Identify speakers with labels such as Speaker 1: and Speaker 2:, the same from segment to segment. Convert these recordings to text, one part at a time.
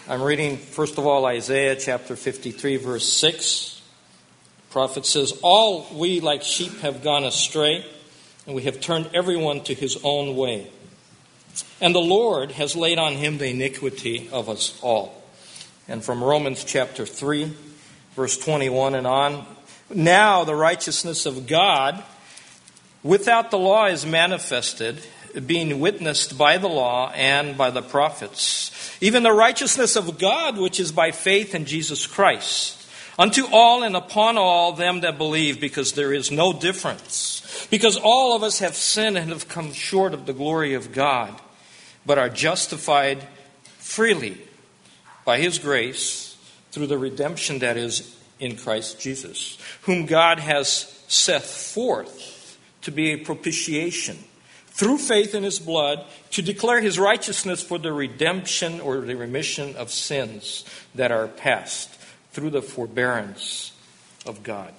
Speaker 1: I'm reading, first of all, Isaiah chapter 53, verse 6. The prophet says, "All we like sheep have gone astray, and we have turned everyone to his own way. And the Lord has laid on him the iniquity of us all." And from Romans chapter 3, verse 21 and on, "Now the righteousness of God without the law is manifested, being witnessed by the law and by the prophets, even the righteousness of God which is by faith in Jesus Christ, unto all and upon all them that believe, because there is no difference. Because all of us have sinned and have come short of the glory of God, but are justified freely by His grace through the redemption that is in Christ Jesus, whom God has set forth to be a propitiation through faith in His blood, to declare His righteousness for the redemption or the remission of sins that are past through the forbearance of God."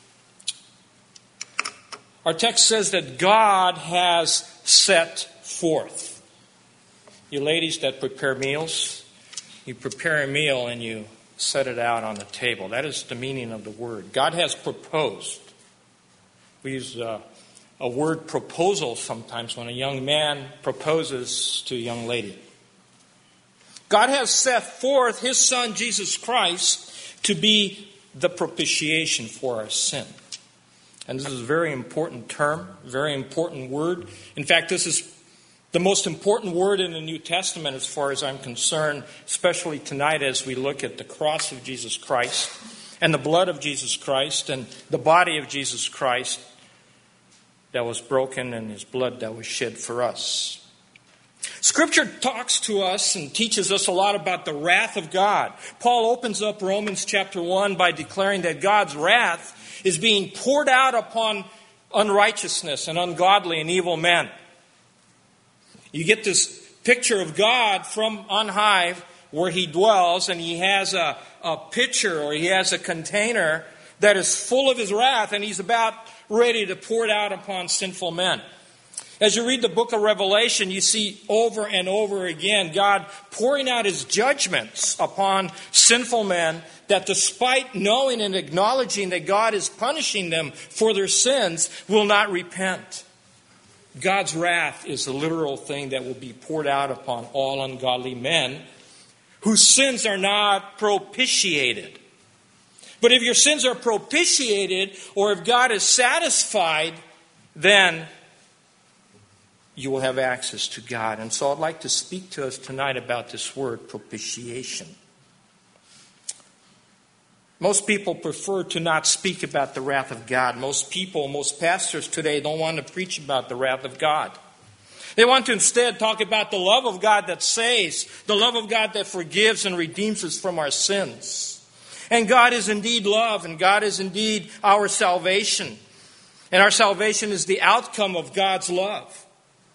Speaker 1: Our text says that God has set forth. You ladies that prepare meals, you prepare a meal and you set it out on the table. That is the meaning of the word. God has proposed. We use a word proposal sometimes when a young man proposes to a young lady. God has set forth His Son, Jesus Christ, to be the propitiation for our sin. And this is a very important term, very important word. In fact, this is the most important word in the New Testament as far as I'm concerned, especially tonight as we look at the cross of Jesus Christ and the blood of Jesus Christ and the body of Jesus Christ that was broken and His blood that was shed for us. Scripture talks to us and teaches us a lot about the wrath of God. Paul opens up Romans chapter 1 by declaring that God's wrath is being poured out upon unrighteousness and ungodly and evil men. You get this picture of God from on high where He dwells, and He has a pitcher or He has a container that is full of His wrath, and He's about ready to pour it out upon sinful men. As you read the book of Revelation, you see over and over again God pouring out His judgments upon sinful men that, despite knowing and acknowledging that God is punishing them for their sins, will not repent. God's wrath is a literal thing that will be poured out upon all ungodly men whose sins are not propitiated. But if your sins are propitiated, or if God is satisfied, then you will have access to God. And so I'd like to speak to us tonight about this word, propitiation. Most people prefer to not speak about the wrath of God. Most pastors today don't want to preach about the wrath of God. They want to instead talk about the love of God that saves, the love of God that forgives and redeems us from our sins. And God is indeed love, and God is indeed our salvation. And our salvation is the outcome of God's love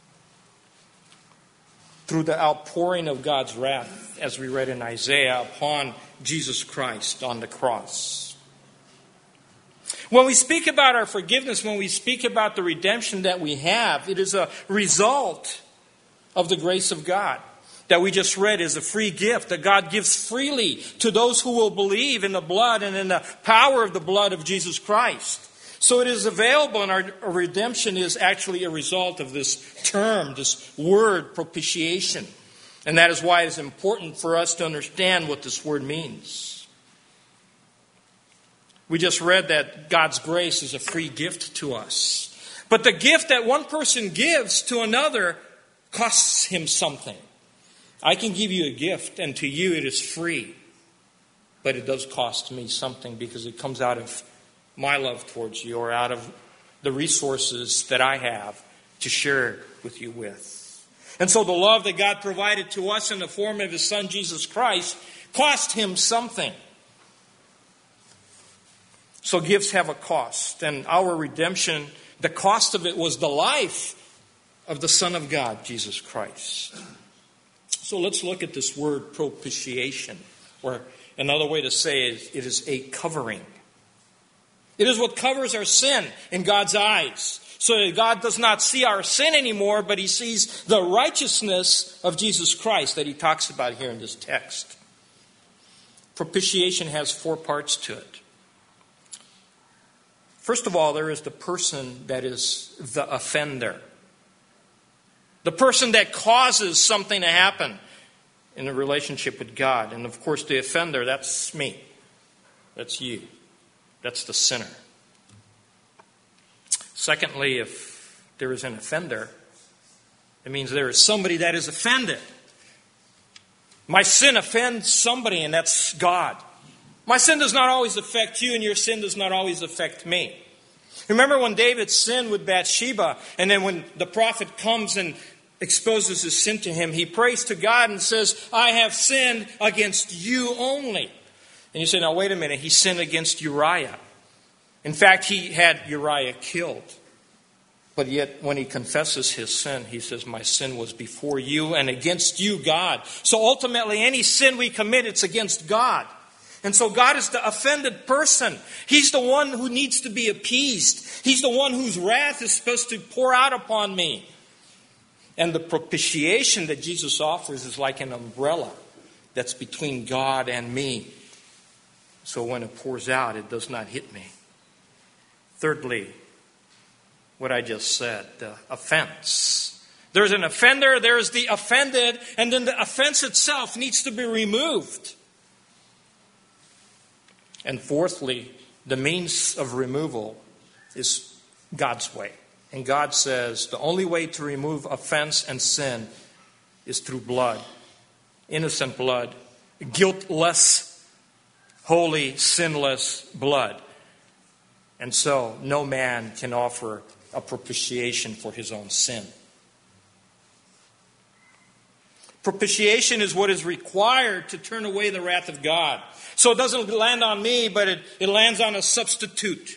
Speaker 1: through the outpouring of God's wrath, as we read in Isaiah, upon Jesus Christ on the cross. When we speak about our forgiveness, when we speak about the redemption that we have, it is a result of the grace of God that we just read is a free gift that God gives freely to those who will believe in the blood and in the power of the blood of Jesus Christ. So it is available, and our redemption is actually a result of this term, this word, propitiation. And that is why it is important for us to understand what this word means. We just read that God's grace is a free gift to us. But the gift that one person gives to another costs him something. I can give you a gift, and to you it is free. But it does cost me something because it comes out of my love towards you, or out of the resources that I have to share with you with. And so the love that God provided to us in the form of His Son, Jesus Christ, cost Him something. So gifts have a cost. And our redemption, the cost of it was the life of the Son of God, Jesus Christ. So let's look at this word propitiation, or another way to say it is a covering. It is what covers our sin in God's eyes. So that God does not see our sin anymore, but He sees the righteousness of Jesus Christ that He talks about here in this text. Propitiation has 4 parts to it. First of all, there is the person that is the offender. The person that causes something to happen in a relationship with God. And of course, the offender, that's me. That's you. That's the sinner. Secondly, if there is an offender, it means there is somebody that is offended. My sin offends somebody, and that's God. My sin does not always affect you, and your sin does not always affect me. Remember when David sinned with Bathsheba, and then when the prophet comes and exposes his sin to him, he prays to God and says, I have sinned against you only. And you say, now wait a minute, he sinned against Uriah. In fact, he had Uriah killed. But yet, when he confesses his sin, he says, my sin was before you and against you, God. So ultimately, any sin we commit, it's against God. And so God is the offended person. He's the one who needs to be appeased. He's the one whose wrath is supposed to pour out upon me. And the propitiation that Jesus offers is like an umbrella that's between God and me. So when it pours out, it does not hit me. Thirdly, what I just said, the offense. There's an offender, there's the offended, and then the offense itself needs to be removed. And fourthly, the means of removal is God's way. And God says the only way to remove offense and sin is through blood. Innocent blood. Guiltless, holy, sinless blood. And so no man can offer a propitiation for his own sin. Propitiation is what is required to turn away the wrath of God. So it doesn't land on me, but it lands on a substitute.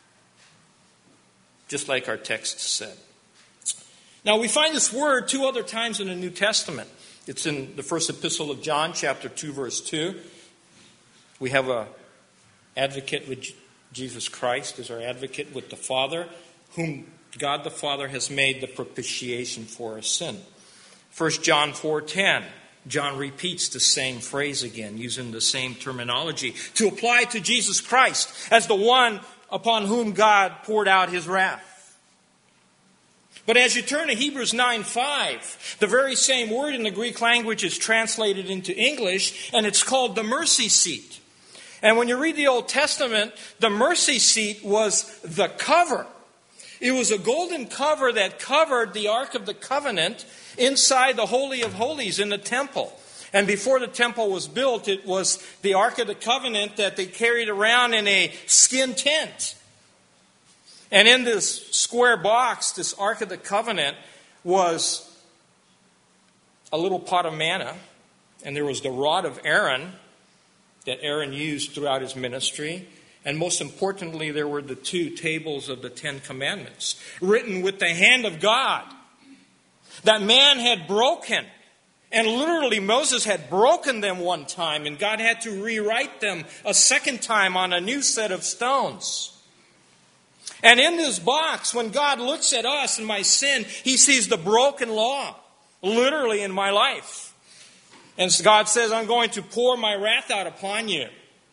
Speaker 1: Just like our text said. Now we find this word 2 other times in the New Testament. It's in the first epistle of John, chapter 2, verse 2. We have an advocate with Jesus Christ as our advocate with the Father, whom God the Father has made the propitiation for our sin. 1 John 4:10, John repeats the same phrase again, using the same terminology to apply to Jesus Christ as the one upon whom God poured out his wrath. But as you turn to Hebrews 9:5, the very same word in the Greek language is translated into English, and it's called the mercy seat. And when you read the Old Testament, the mercy seat was the cover. It was a golden cover that covered the Ark of the Covenant inside the Holy of Holies in the temple. And before the temple was built, it was the Ark of the Covenant that they carried around in a skin tent. And in this square box, this Ark of the Covenant, was a little pot of manna. And there was the rod of Aaron that Aaron used throughout his ministry. And most importantly, there were the 2 tables of the 10 Commandments, written with the hand of God, that man had broken. And literally, Moses had broken them one time, and God had to rewrite them a second time on a new set of stones. And in this box, when God looks at us and my sin, he sees the broken law, literally in my life. And God says, I'm going to pour my wrath out upon you.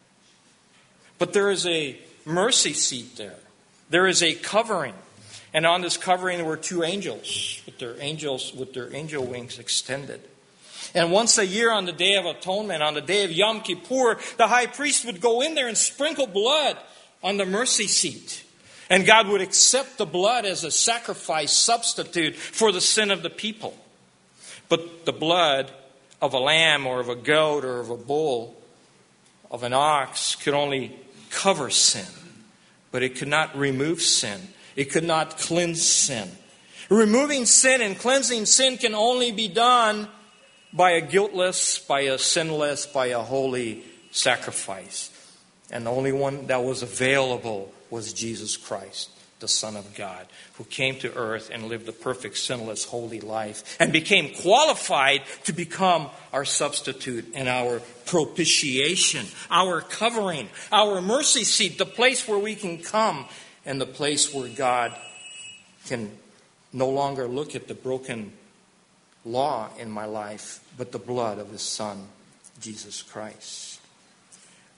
Speaker 1: But there is a mercy seat there. There is a covering. And on this covering there were 2 angels with their angel wings extended. And once a year on the Day of Atonement, on the day of Yom Kippur, the high priest would go in there and sprinkle blood on the mercy seat. And God would accept the blood as a sacrifice substitute for the sin of the people. But the blood of a lamb or of a goat or of a bull, of an ox, could only cover sin. But it could not remove sin. It could not cleanse sin. Removing sin and cleansing sin can only be done by a guiltless, by a sinless, by a holy sacrifice. And the only one that was available was Jesus Christ, the Son of God, who came to earth and lived a perfect, sinless, holy life and became qualified to become our substitute and our propitiation, our covering, our mercy seat, the place where we can come and the place where God can no longer look at the broken law in my life, but the blood of his Son, Jesus Christ.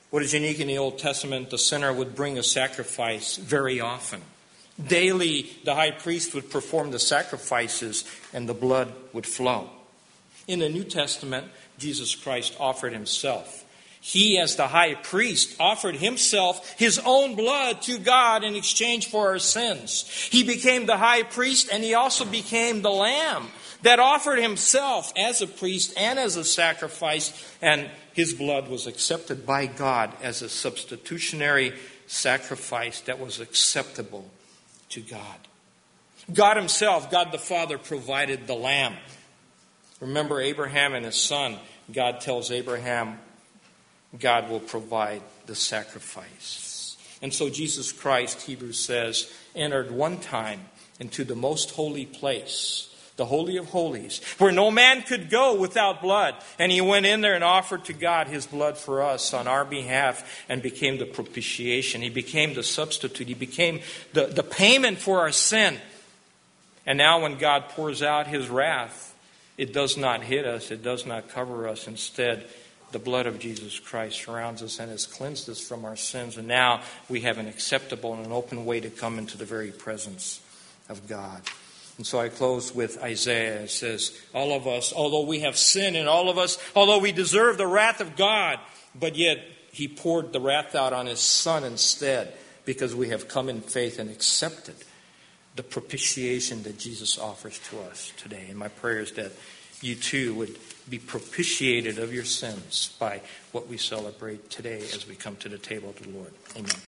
Speaker 1: What is unique in the Old Testament, the sinner would bring a sacrifice very often. Daily, the high priest would perform the sacrifices and the blood would flow. In the New Testament, Jesus Christ offered himself. He, as the high priest, offered himself, his own blood, to God in exchange for our sins. He became the high priest, and he also became the lamb that offered himself as a priest and as a sacrifice, and his blood was accepted by God as a substitutionary sacrifice that was acceptable to God. God himself, God the Father, provided the lamb. Remember Abraham and his son. God tells Abraham, God will provide the sacrifice. And so Jesus Christ, Hebrews says, entered one time into the most holy place, the Holy of Holies, where no man could go without blood. And he went in there and offered to God his blood for us on our behalf and became the propitiation. He became the substitute. He became the payment for our sin. And now when God pours out his wrath, it does not hit us. It does not cover us. Instead, the blood of Jesus Christ surrounds us and has cleansed us from our sins. And now we have an acceptable and an open way to come into the very presence of God. And so I close with Isaiah. It says, all of us, although we have sinned, and all of us, although we deserve the wrath of God, but yet he poured the wrath out on his Son instead, because we have come in faith and accepted the propitiation that Jesus offers to us today. And my prayer is that you too would be propitiated of your sins by what we celebrate today as we come to the table of the Lord. Amen.